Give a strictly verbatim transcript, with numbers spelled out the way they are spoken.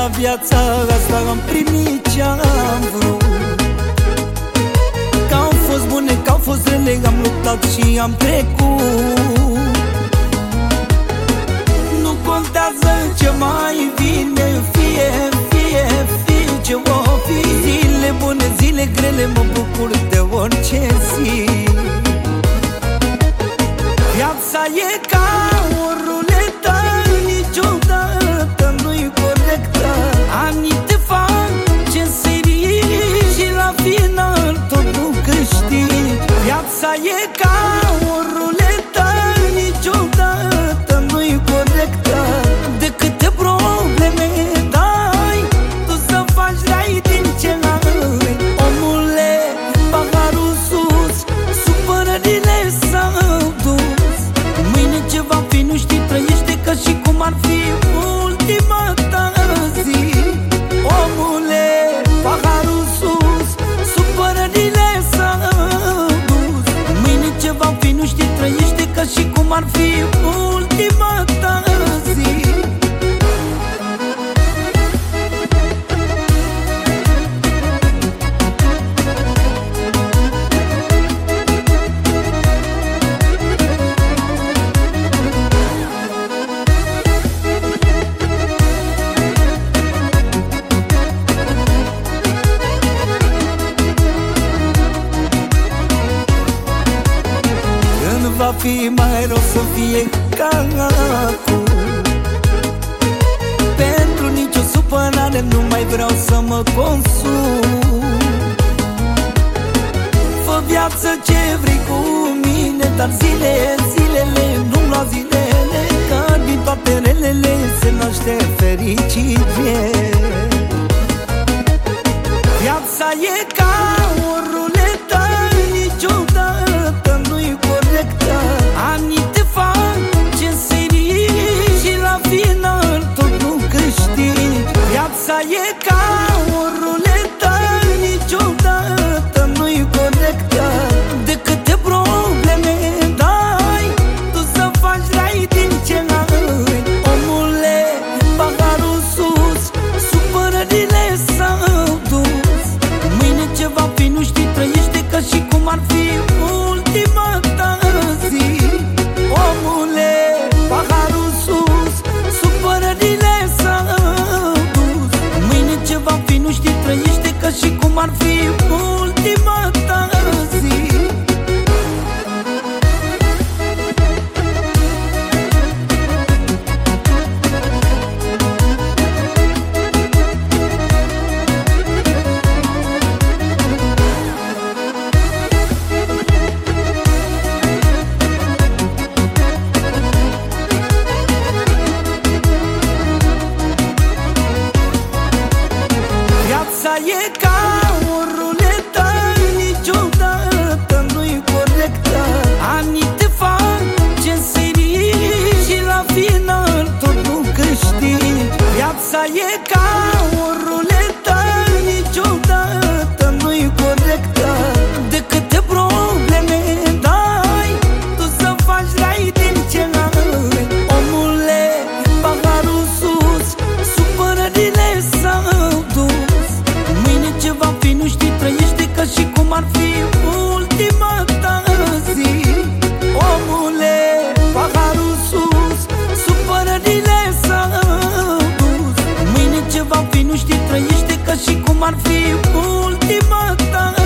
viața asta am primit ce-am vrut. Că-au fost bune, că-au fost rele, am luptat și am trecut. Nu contează ce mai vine, fie, fie, fie ce o fi. Zile bune, zile grele, mă bucur de orice zi. Viața e ca o ruletă, niciodată nu-i corectă. Anii te fac ce serii și la final tot nu câștigi. Viața e ca o ruletă, niciodată nu-i corectă. De câte probleme dai, tu să faci rai din ce n-ai. Omule, paharul sus, supărările s-au dus. Mâine ce va fi nu știi, trăiește ca și cum ar fi ultima ta zi. Omule, paharul sus, supărările s-au dus. Mâine ce va fi nu știi, trăiește ca și cum ar fi ultima ta zi. Va fi mai rău să fie ca acum. Pentru nicio supărare nu mai vreau să mă consum. Fă viață ce vrei cu mine, dar zile, zilele, nu-mi lua zilele, că din toate relele se naște fericire. Viața e ca o ruletă, niciodată nu-i corectă. Anii te fac ce serii și la final tot nu câștigi. Viața e ca o ruletă, niciodată nu-i corectă. De câte probleme dai, tu să faci rai din ce n-ai. Omule, paharul sus, supărările s-au dus. Mâine ce va fi nu știi, trăiește ca și cum ar fi ultima ta zi. Omule, paharul sus, supărările s-au dus. Mâine ce va fi nu știi, trăiește ca și cum ar fi ultima ta zi. Viața e ca o ruletă, niciodată nu-i corectă. Anii te fac ce serii și la final tot nu câștigi. Viața e ca o ruletă, niciodată nu-i corectă. De câte probleme dai, tu să faci rai din ce n-ai. Omule, paharul sus, supărările s-au dus. Mâine ce va fi nu știi, trăiește ca și cum ar fi ultima ta zi. Omule, paharul sus, supărările s-au dus. Mâine ce va fi nu știi, trăiește ca și cum ar fi ultima ta